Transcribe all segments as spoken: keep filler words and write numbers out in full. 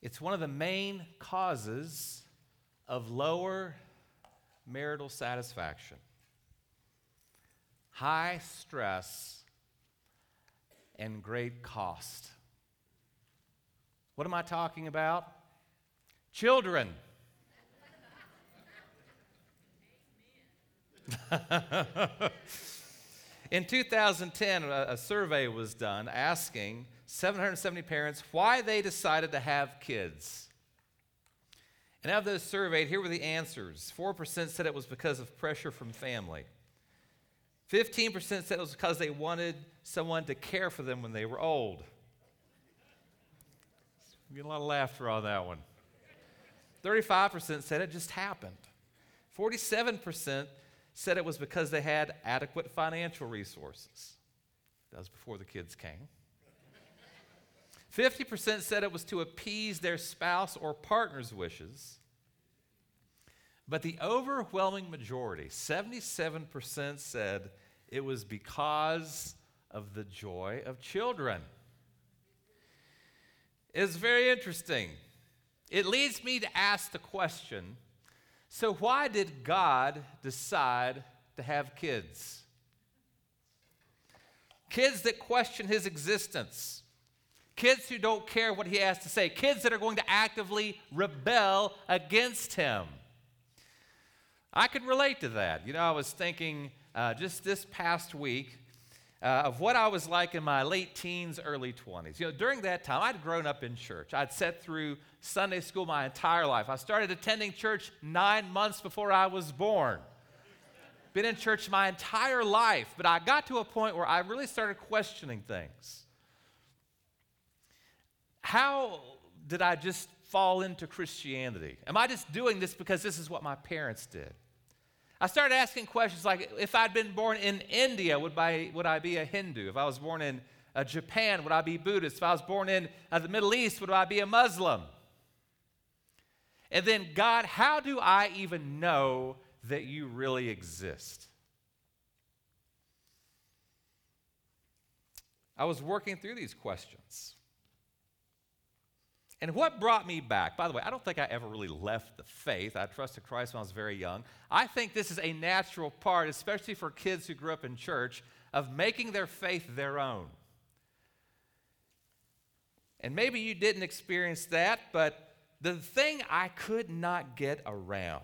It's one of the main causes of lower marital satisfaction. High stress and great cost. What am I talking about? Children. In two thousand ten, a, a survey was done asking seven hundred seventy parents why they decided to have kids. And of those surveyed, here were the answers. four percent said it was because of pressure from family. fifteen percent said it was because they wanted someone to care for them when they were old. We get a lot of laughter on that one. thirty-five percent said it just happened. forty-seven percent said it was because they had adequate financial resources. That was before the kids came. fifty percent said it was to appease their spouse or partner's wishes. But the overwhelming majority, seventy-seven percent, said it was because of the joy of children. It's very interesting. It leads me to ask the question, so why did God decide to have kids? Kids that question his existence. Kids who don't care what he has to say. Kids that are going to actively rebel against him. I can relate to that. You know, I was thinking uh, just this past week uh, of what I was like in my late teens, early twenties. You know, during that time, I'd grown up in church. I'd sat through Sunday school my entire life. I started attending church nine months before I was born. Been in church my entire life, but I got to a point where I really started questioning things. How did I just fall into Christianity? Am I just doing this because this is what my parents did? I started asking questions like, if I'd been born in India, would I, would I be a Hindu? If I was born in uh, Japan, would I be Buddhist? If I was born in uh, the Middle East, would I be a Muslim? And then, God, how do I even know that you really exist? I was working through these questions. And what brought me back, by the way, I don't think I ever really left the faith. I trusted Christ when I was very young. I think this is a natural part, especially for kids who grew up in church, of making their faith their own. And maybe you didn't experience that, but the thing I could not get around,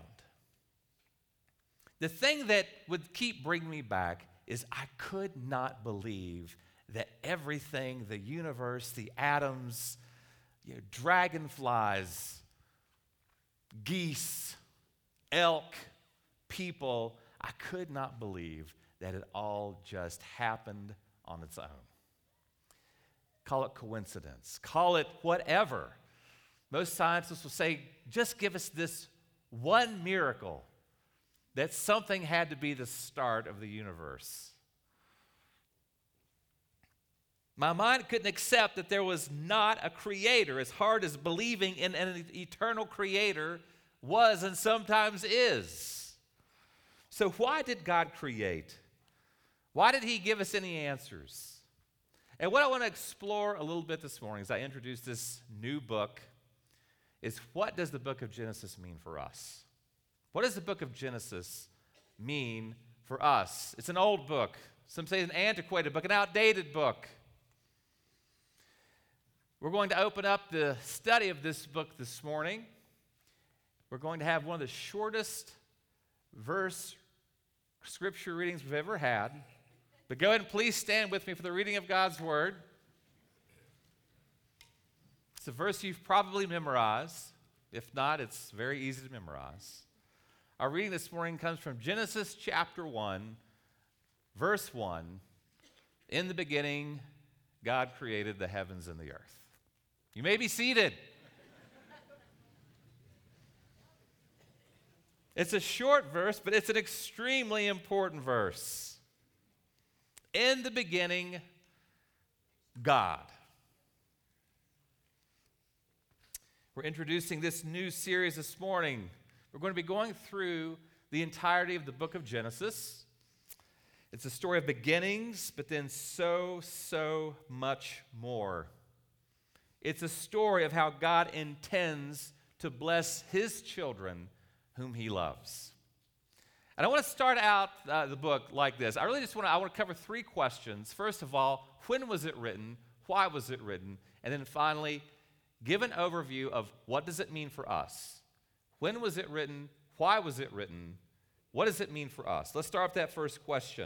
the thing that would keep bringing me back is I could not believe that everything, the universe, the atoms, you know, dragonflies, geese, elk, people, I could not believe that it all just happened on its own. Call it coincidence. Call it whatever. Most scientists will say, just give us this one miracle that something had to be the start of the universe. My mind couldn't accept that there was not a creator, as hard as believing in an eternal creator was and sometimes is. So why did God create? Why did he give us any answers? And what I want to explore a little bit this morning as I introduce this new book is, what does the book of Genesis mean for us? What does the book of Genesis mean for us? It's an old book. Some say an antiquated book, an outdated book. We're going to open up the study of this book this morning. We're going to have one of the shortest verse scripture readings we've ever had. But go ahead and please stand with me for the reading of God's Word. It's a verse you've probably memorized. If not, it's very easy to memorize. Our reading this morning comes from Genesis chapter one, verse one. In the beginning, God created the heavens and the earth. You may be seated. It's a short verse, but it's an extremely important verse. In the beginning, God. We're introducing this new series this morning. We're going to be going through the entirety of the book of Genesis. It's a story of beginnings, but then so, so much more. It's a story of how God intends to bless his children whom he loves. And I want to start out uh, the book like this. I really just want to, I want to cover three questions. First of all, when was it written? Why was it written? And then finally, give an overview of what does it mean for us? When was it written? Why was it written? What does it mean for us? Let's start with that first question.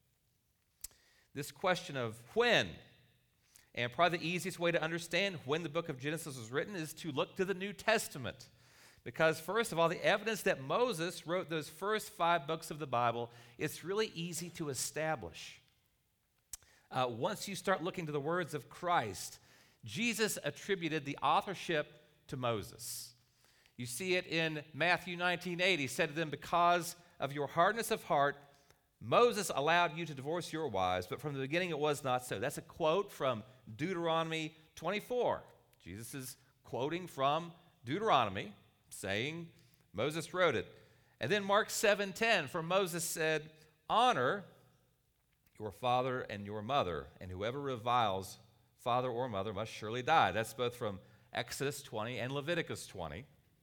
This question of when. And probably the easiest way to understand when the book of Genesis was written is to look to the New Testament. Because first of all, the evidence that Moses wrote those first five books of the Bible, it's really easy to establish. Uh, once you start looking to the words of Christ, Jesus attributed the authorship to Moses. You see it in Matthew nineteen eight. He said to them, because of your hardness of heart, Moses allowed you to divorce your wives, but from the beginning it was not so. That's a quote from Deuteronomy twenty-four. Jesus is quoting from Deuteronomy, saying Moses wrote it. And then Mark seven ten, for Moses said, honor your father and your mother, and whoever reviles father or mother must surely die. That's both from Exodus twenty and Leviticus twenty.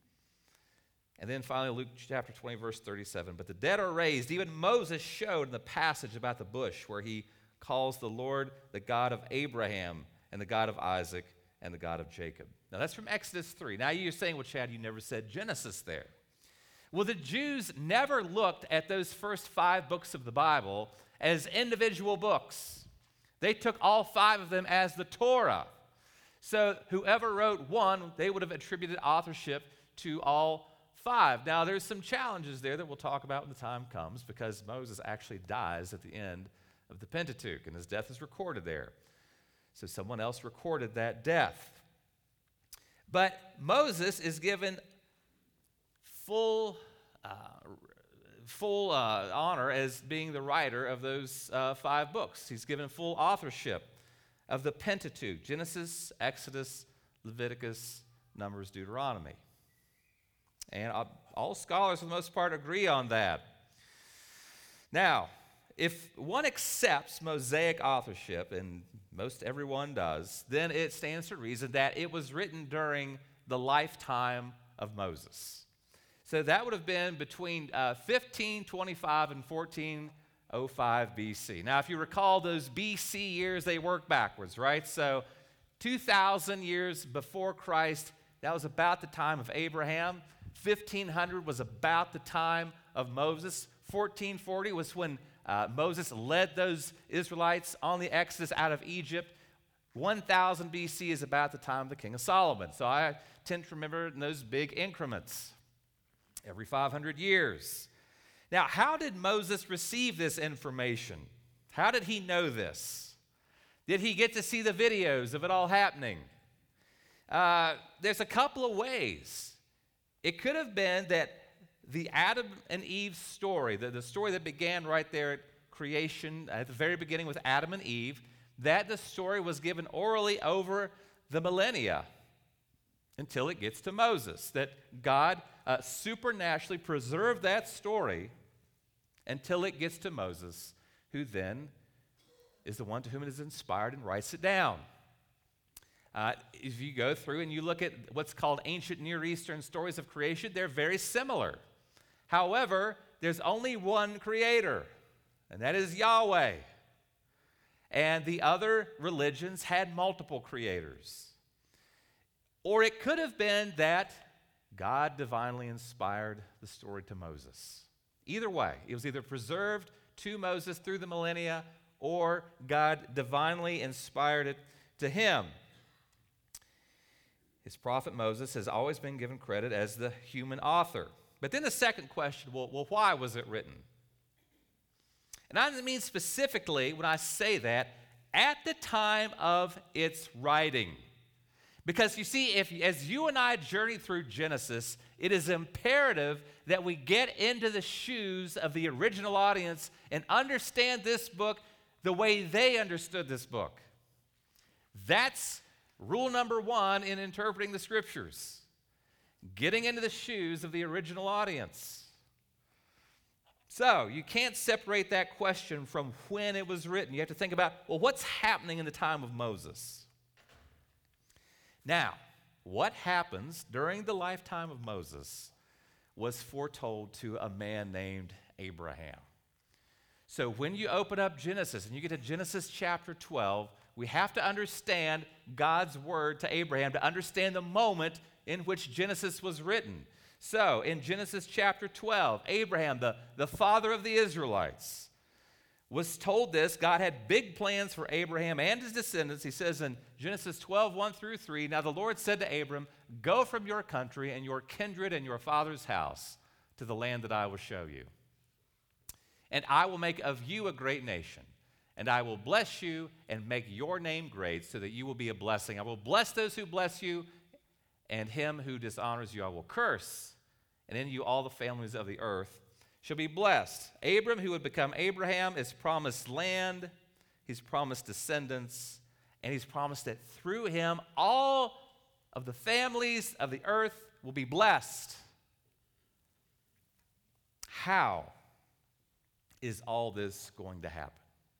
And then finally, Luke chapter twenty, verse thirty-seven. But the dead are raised. Even Moses showed in the passage about the bush where he calls the Lord the God of Abraham and the God of Isaac and the God of Jacob. Now, that's from Exodus three. Now, you're saying, well, Chad, you never said Genesis there. Well, the Jews never looked at those first five books of the Bible as individual books. They took all five of them as the Torah. So whoever wrote one, they would have attributed authorship to all five. Now, there's some challenges there that we'll talk about when the time comes, because Moses actually dies at the end of the Pentateuch, and his death is recorded there. So someone else recorded that death. But Moses is given full, uh, full uh, honor as being the writer of those uh, five books. He's given full authorship of the Pentateuch: Genesis, Exodus, Leviticus, Numbers, Deuteronomy. And all scholars, for the most part, agree on that. Now, if one accepts Mosaic authorship, and most everyone does, then it stands to reason that it was written during the lifetime of Moses. So that would have been between uh, fifteen twenty-five and fourteen oh five B C. Now, if you recall those B C years, they work backwards, right? So two thousand years before Christ, that was about the time of Abraham. fifteen hundred was about the time of Moses. fourteen forty was when uh, Moses led those Israelites on the Exodus out of Egypt. one thousand B C is about the time of the king of Solomon. So I tend to remember in those big increments, every five hundred years. Now, how did Moses receive this information? How did he know this? Did he get to see the videos of it all happening? Uh, there's a couple of ways. It could have been that the Adam and Eve story, the, the story that began right there at creation, at the very beginning with Adam and Eve, that the story was given orally over the millennia until it gets to Moses, that God uh, supernaturally preserved that story until it gets to Moses, who then is the one to whom it is inspired and writes it down. Uh, if you go through and you look at what's called ancient Near Eastern stories of creation, they're very similar. However, there's only one creator, and that is Yahweh. And the other religions had multiple creators. Or it could have been that God divinely inspired the story to Moses. Either way, it was either preserved to Moses through the millennia, or God divinely inspired it to him. His prophet Moses has always been given credit as the human author. But then the second question, well, well why was it written? And I mean specifically, when I say that, at the time of its writing. Because you see, if as you and I journey through Genesis, it is imperative that we get into the shoes of the original audience and understand this book the way they understood this book. That's rule number one in interpreting the scriptures. Getting into the shoes of the original audience. So, you can't separate that question from when it was written. You have to think about, well, what's happening in the time of Moses? Now, what happens during the lifetime of Moses was foretold to a man named Abraham. So when you open up Genesis and you get to Genesis chapter twelve, we have to understand God's word to Abraham to understand the moment in which Genesis was written. So in Genesis chapter twelve, Abraham, the, the father of the Israelites, was told this. God had big plans for Abraham and his descendants. He says in Genesis twelve, one through three, "Now the Lord said to Abram, go from your country and your kindred and your father's house to the land that I will show you. And I will make of you a great nation, and I will bless you and make your name great so that you will be a blessing. I will bless those who bless you, and him who dishonors you I will curse. And in you all the families of the earth shall be blessed." Abram, who would become Abraham, is promised land, he's promised descendants, and he's promised that through him all of the families of the earth will be blessed. How is all this going to happen?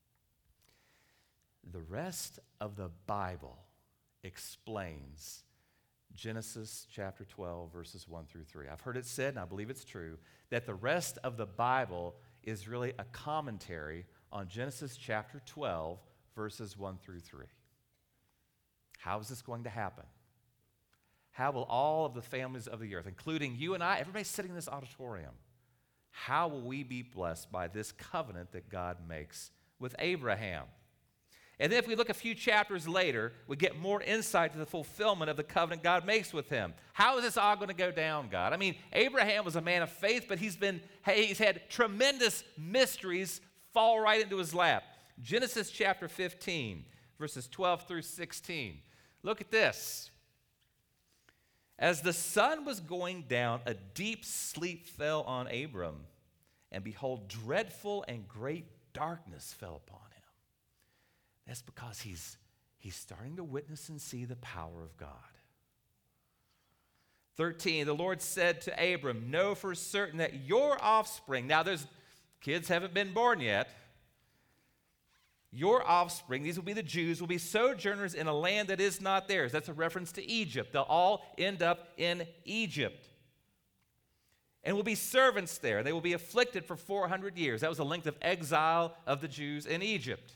The rest of the Bible explains Genesis chapter twelve, verses one through three. I've heard it said, and I believe it's true, that the rest of the Bible is really a commentary on Genesis chapter twelve, verses one through three. How is this going to happen? How will all of the families of the earth, including you and I, everybody sitting in this auditorium, how will we be blessed by this covenant that God makes with Abraham? And then if we look a few chapters later, we get more insight to the fulfillment of the covenant God makes with him. How is this all going to go down, God? I mean, Abraham was a man of faith, but he's been he's had tremendous mysteries fall right into his lap. Genesis chapter fifteen, verses twelve through sixteen. Look at this. "As the sun was going down, a deep sleep fell on Abram, and behold, dreadful and great darkness fell upon him." That's because he's, he's starting to witness and see the power of God. thirteen, "The Lord said to Abram, know for certain that your offspring," now there's kids haven't been born yet, "your offspring," these will be the Jews, "will be sojourners in a land that is not theirs." That's a reference to Egypt. They'll all end up in Egypt. "And will be servants there. They will be afflicted for four hundred years. That was the length of exile of the Jews in Egypt.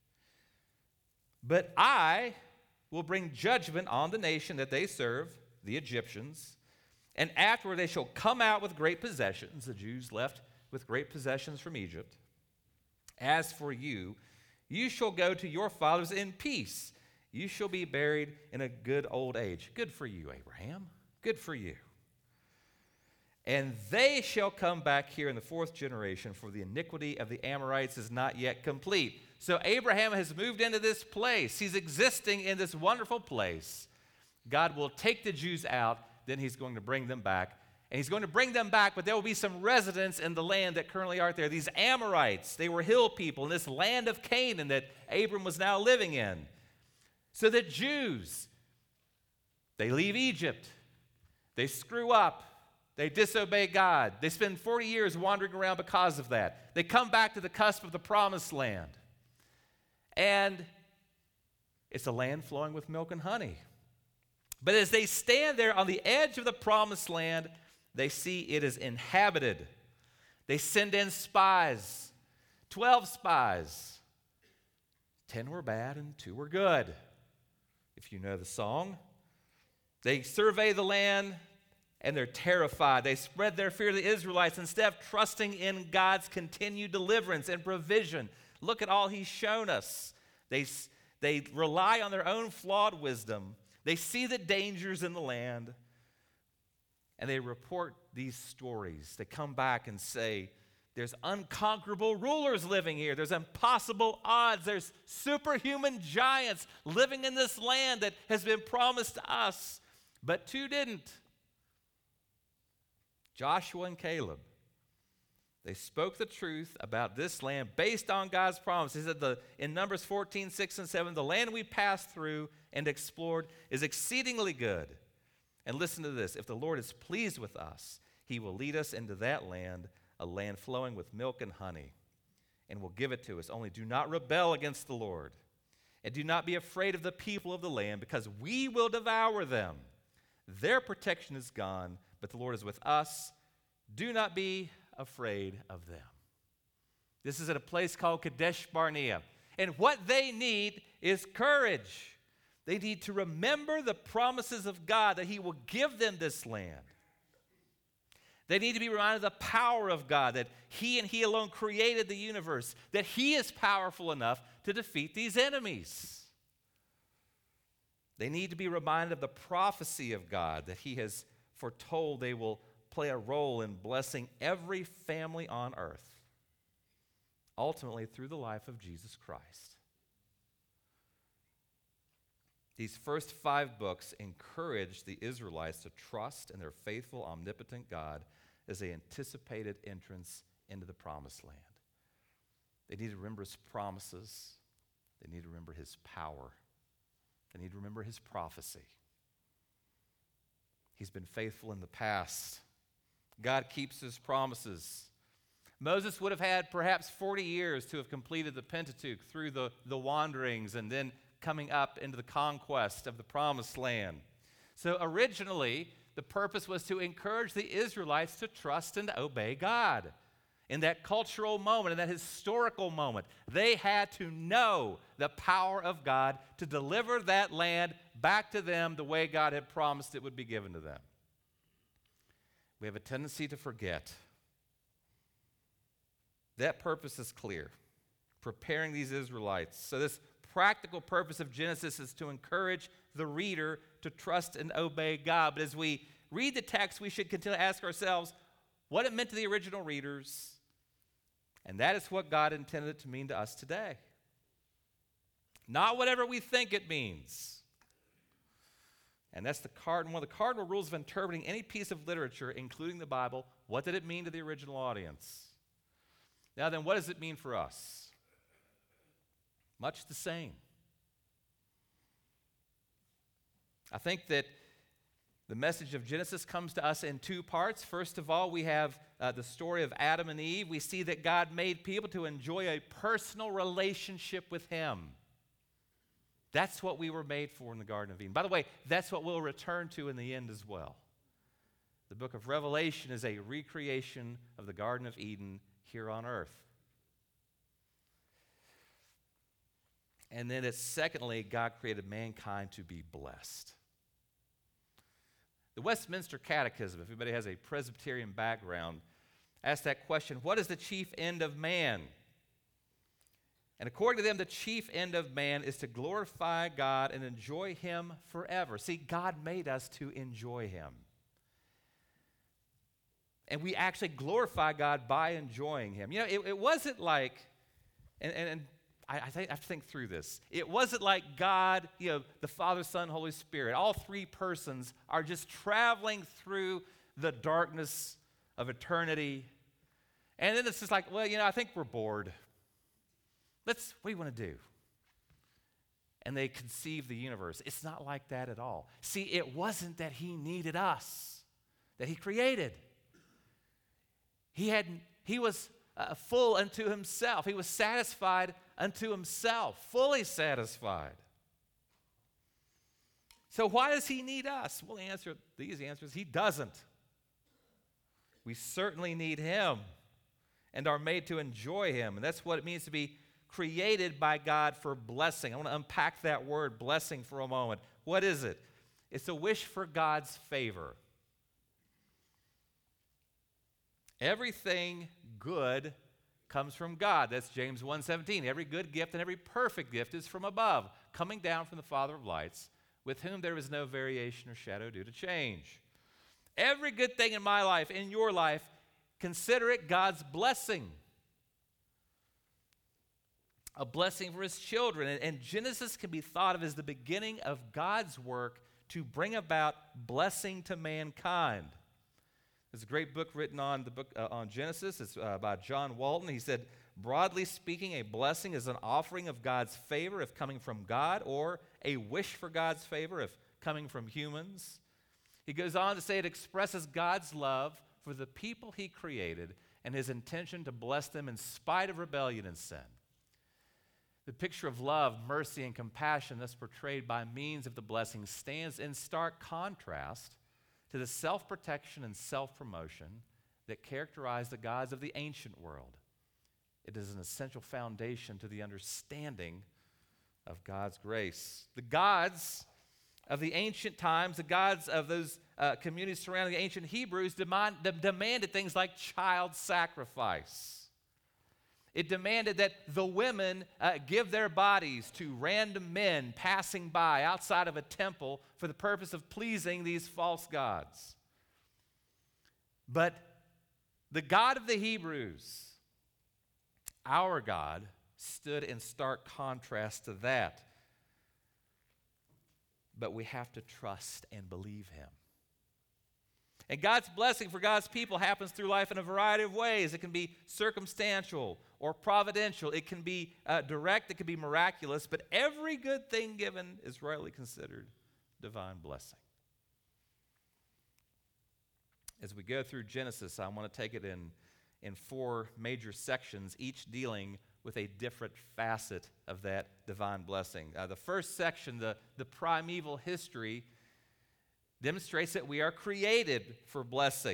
"But I will bring judgment on the nation that they serve, the Egyptians, and afterward they shall come out with great possessions." The Jews left with great possessions from Egypt. "As for you, you shall go to your fathers in peace. You shall be buried in a good old age." Good for you, Abraham. Good for you. "And they shall come back here in the fourth generation, for the iniquity of the Amorites is not yet complete." So Abraham has moved into this place. He's existing in this wonderful place. God will take the Jews out, then he's going to bring them back. And he's going to bring them back, but there will be some residents in the land that currently aren't there. These Amorites, they were hill people in this land of Canaan that Abram was now living in. So the Jews, they leave Egypt. They screw up. They disobey God. They spend forty years wandering around because of that. They come back to the cusp of the promised land. And it's a land flowing with milk and honey. But as they stand there on the edge of the promised land, they see it is inhabited. They send in spies, twelve spies. Ten were bad and two were good, if you know the song. They survey the land and they're terrified. They spread their fear to the Israelites instead of trusting in God's continued deliverance and provision. Look at all he's shown us. They, they rely on their own flawed wisdom. They see the dangers in the land, and they report these stories. They come back and say, there's unconquerable rulers living here. There's impossible odds. There's superhuman giants living in this land that has been promised to us. But two didn't. Joshua and Caleb. They spoke the truth about this land based on God's promise. He said the, in Numbers fourteen, six and seven, the land we passed through and explored is exceedingly good. And listen to this. If the Lord is pleased with us, he will lead us into that land, a land flowing with milk and honey, and will give it to us. Only do not rebel against the Lord. And do not be afraid of the people of the land, because we will devour them. Their protection is gone, but the Lord is with us. Do not be afraid of them. This is at a place called Kadesh Barnea. And what they need is courage. They need to remember the promises of God that he will give them this land. They need to be reminded of the power of God, that he and he alone created the universe, that he is powerful enough to defeat these enemies. They need to be reminded of the prophecy of God, that he has foretold they will play a role in blessing every family on earth, ultimately through the life of Jesus Christ. These first five books encourage the Israelites to trust in their faithful, omnipotent God as they anticipated entrance into the promised land. They need to remember his promises. They need to remember his power. They need to remember his prophecy. He's been faithful in the past. God keeps his promises. Moses would have had perhaps forty years to have completed the Pentateuch through the, the wanderings and then coming up into the conquest of the promised land. So originally, the purpose was to encourage the Israelites to trust and to obey God. In that cultural moment, in that historical moment, they had to know the power of God to deliver that land back to them the way God had promised it would be given to them. We have a tendency to forget. That purpose is clear, preparing these Israelites. So this practical purpose of Genesis is to encourage the reader to trust and obey God. But as we read the text, we should continue to ask ourselves what it meant to the original readers, and that is what God intended it to mean to us today. Not whatever we think it means. And that's the card, one of the cardinal rules of interpreting any piece of literature, including the Bible. What did it mean to the original audience? Now then, what does it mean for us? Much the same. I think that the message of Genesis comes to us in two parts. First of all, we have uh, the story of Adam and Eve. We see that God made people to enjoy a personal relationship with him. That's what we were made for in the Garden of Eden. By the way, that's what we'll return to in the end as well. The book of Revelation is a recreation of the Garden of Eden here on earth. And then it's secondly, God created mankind to be blessed. The Westminster Catechism, if anybody has a Presbyterian background, asks that question, what is the chief end of man? And according to them, the chief end of man is to glorify God and enjoy him forever. See, God made us to enjoy him. And we actually glorify God by enjoying him. You know, it, it wasn't like, and, and, and I, I, think, I have to think through this. It wasn't like God, you know, the Father, Son, Holy Spirit, all three persons are just traveling through the darkness of eternity. And then it's just like, well, you know, I think we're bored. Let's, what do you want to do? And they conceive the universe. It's not like that at all. See, it wasn't that he needed us, that he created. He had, he was uh, full unto himself. He was satisfied unto himself, fully satisfied. So why does he need us? Well, the answer, the easy answer is he doesn't. We certainly need him and are made to enjoy him. And that's what it means to be created by God for blessing. I want to unpack that word, blessing, for a moment. What is it? It's a wish for God's favor. Everything good comes from God. That's James one seventeen. Every good gift and every perfect gift is from above, coming down from the Father of lights, with whom there is no variation or shadow due to change. Every good thing in my life, in your life, consider it God's blessing. A blessing for his children. And, and Genesis can be thought of as the beginning of God's work to bring about blessing to mankind. There's a great book written on the book uh, on Genesis. It's uh, by John Walton. He said, broadly speaking, a blessing is an offering of God's favor if coming from God, or a wish for God's favor if coming from humans. He goes on to say it expresses God's love for the people he created and his intention to bless them in spite of rebellion and sin. The picture of love, mercy, and compassion that's portrayed by means of the blessing stands in stark contrast to the self-protection and self-promotion that characterize the gods of the ancient world. It is an essential foundation to the understanding of God's grace. The gods of the ancient times, the gods of those uh, communities surrounding the ancient Hebrews demand, de- demanded things like child sacrifice. It demanded that the women uh, give their bodies to random men passing by outside of a temple for the purpose of pleasing these false gods. But the God of the Hebrews, our God, stood in stark contrast to that. But we have to trust and believe him. And God's blessing for God's people happens through life in a variety of ways. It can be circumstantial or providential. It can be uh, direct. It can be miraculous. But every good thing given is rightly considered divine blessing. As we go through Genesis, I want to take it in, in four major sections, each dealing with a different facet of that divine blessing. Uh, the first section, the, the primeval history, demonstrates that we are created for blessing.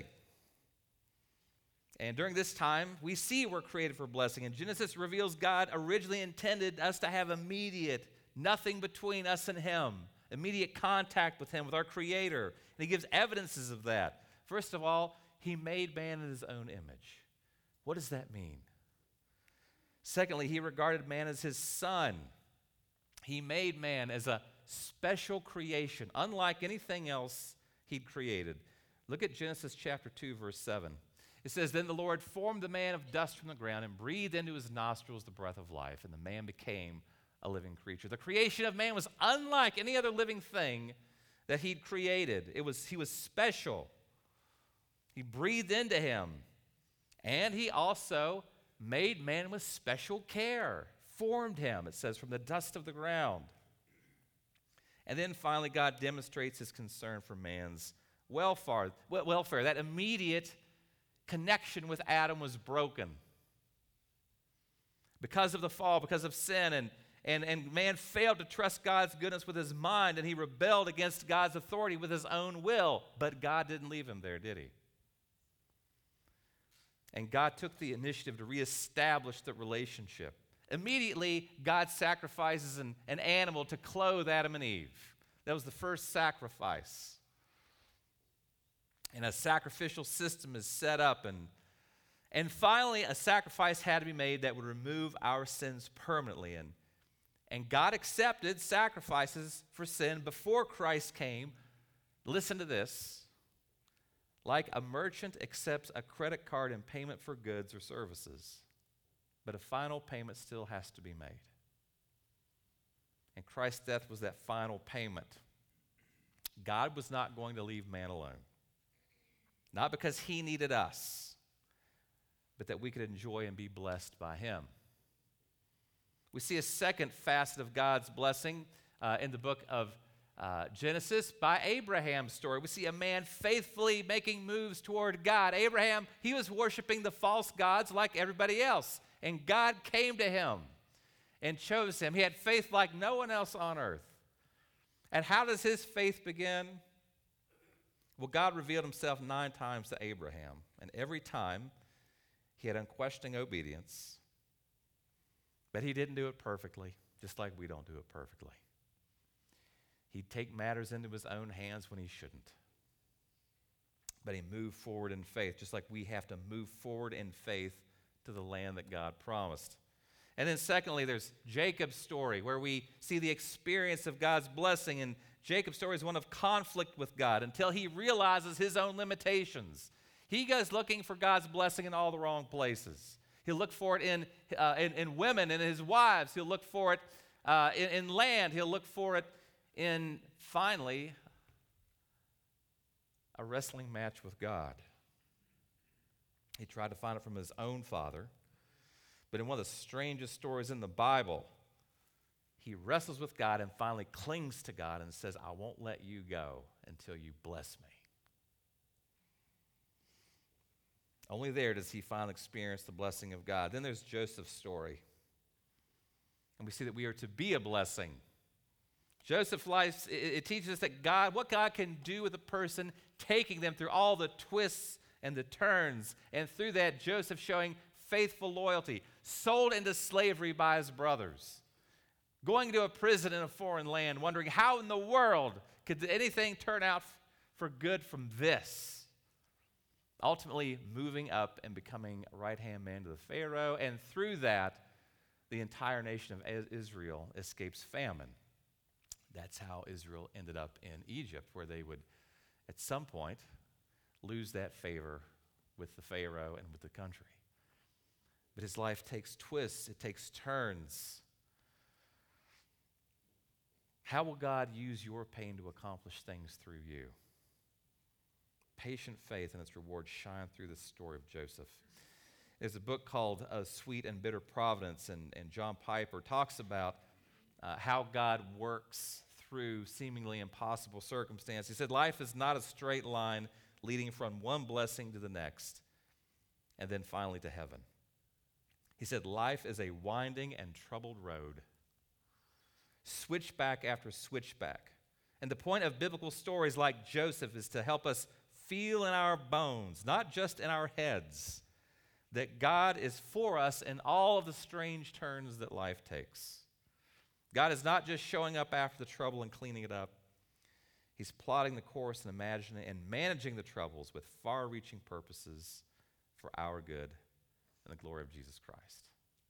And during this time, we see we're created for blessing. And Genesis reveals God originally intended us to have immediate, nothing between us and him, immediate contact with him, with our Creator. And he gives evidences of that. First of all, he made man in his own image. What does that mean? Secondly, he regarded man as his son. He made man as a special creation, unlike anything else he'd created. Look at Genesis chapter two, verse seven. It says, "Then the Lord formed the man of dust from the ground and breathed into his nostrils the breath of life, and the man became a living creature." The creation of man was unlike any other living thing that he'd created. It was, he was special. He breathed into him, and he also made man with special care, formed him, it says, from the dust of the ground. And then finally, God demonstrates his concern for man's welfare. welfare. That immediate connection with Adam was broken because of the fall, because of sin, and, and, and man failed to trust God's goodness with his mind, and he rebelled against God's authority with his own will. But God didn't leave him there, did he? And God took the initiative to reestablish the relationship. Immediately, God sacrifices an, an animal to clothe Adam and Eve. That was the first sacrifice. And a sacrificial system is set up. And, and finally, a sacrifice had to be made that would remove our sins permanently. And, and God accepted sacrifices for sin before Christ came. Listen to this. Like a merchant accepts a credit card in payment for goods or services, but a final payment still has to be made. And Christ's death was that final payment. God was not going to leave man alone. Not because he needed us, but that we could enjoy and be blessed by him. We see a second facet of God's blessing uh, in the book of uh, Genesis by Abraham's story. We see a man faithfully making moves toward God. Abraham, he was worshiping the false gods like everybody else. And God came to him and chose him. He had faith like no one else on earth. And how does his faith begin? Well, God revealed himself nine times to Abraham. And every time, he had unquestioning obedience. But he didn't do it perfectly, just like we don't do it perfectly. He'd take matters into his own hands when he shouldn't. But he moved forward in faith, just like we have to move forward in faith to the land that God promised. And then secondly, there's Jacob's story, where we see the experience of God's blessing. And Jacob's story is one of conflict with God until he realizes his own limitations. He goes looking for God's blessing in all the wrong places. He'll look for it in, uh, in, in women and his wives. He'll look for it uh, in, in land. He'll look for it in, finally, a wrestling match with God. He tried to find it from his own father. But in one of the strangest stories in the Bible, he wrestles with God and finally clings to God and says, "I won't let you go until you bless me." Only there does he finally experience the blessing of God. Then there's Joseph's story. And we see that we are to be a blessing. Joseph's life, it, it teaches us that God, what God can do with a person, taking them through all the twists and the turns. And through that, Joseph showing faithful loyalty, sold into slavery by his brothers, going to a prison in a foreign land, wondering how in the world could anything turn out f- for good from this? Ultimately, moving up and becoming a right-hand man to the Pharaoh, and through that, the entire nation of Israel escapes famine. That's how Israel ended up in Egypt, where they would, at some point, lose that favor with the Pharaoh and with the country. But his life takes twists, it takes turns. How will God use your pain to accomplish things through you? Patient faith and its rewards shine through the story of Joseph. There's a book called uh, Sweet and Bitter Providence, and, and John Piper talks about uh, how God works through seemingly impossible circumstances. He said, life is not a straight line leading from one blessing to the next and then finally to heaven. He said, life is a winding and troubled road, switchback after switchback. And the point of biblical stories like Joseph is to help us feel in our bones, not just in our heads, that God is for us in all of the strange turns that life takes. God is not just showing up after the trouble and cleaning it up. He's plotting the course and imagining and managing the troubles with far-reaching purposes for our good and the glory of Jesus Christ.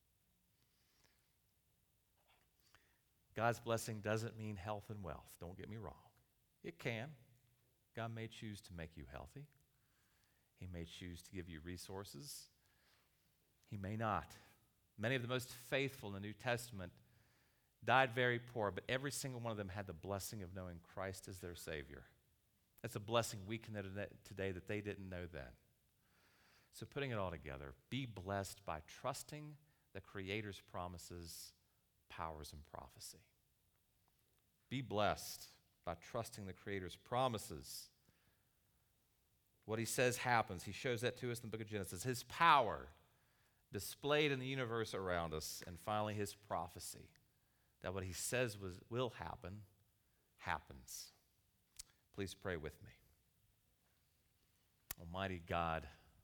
God's blessing doesn't mean health and wealth. Don't get me wrong. It can. God may choose to make you healthy. He may choose to give you resources. He may not. Many of the most faithful in the New Testament died very poor, but every single one of them had the blessing of knowing Christ as their Savior. That's a blessing we can know today that they didn't know then. So putting it all together, be blessed by trusting the Creator's promises, powers, and prophecy. Be blessed by trusting the Creator's promises. What he says happens. He shows that to us in the book of Genesis. His power displayed in the universe around us, and finally his prophecy that what he says was, will happen, happens. Please pray with me. Almighty God,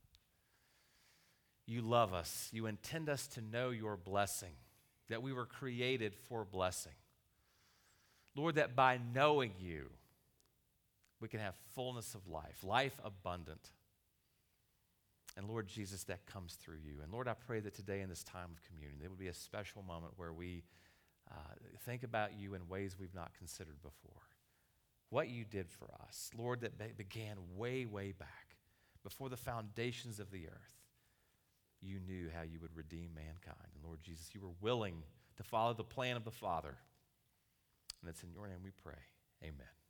you love us. You intend us to know your blessing, that we were created for blessing. Lord, that by knowing you, we can have fullness of life, life abundant. And Lord Jesus, that comes through you. And Lord, I pray that today in this time of communion, there would be a special moment where we uh, think about you in ways we've not considered before. What you did for us, Lord, that be- began way, way back, before the foundations of the earth. You knew how you would redeem mankind. And Lord Jesus, you were willing to follow the plan of the Father. And it's in your name we pray. Amen.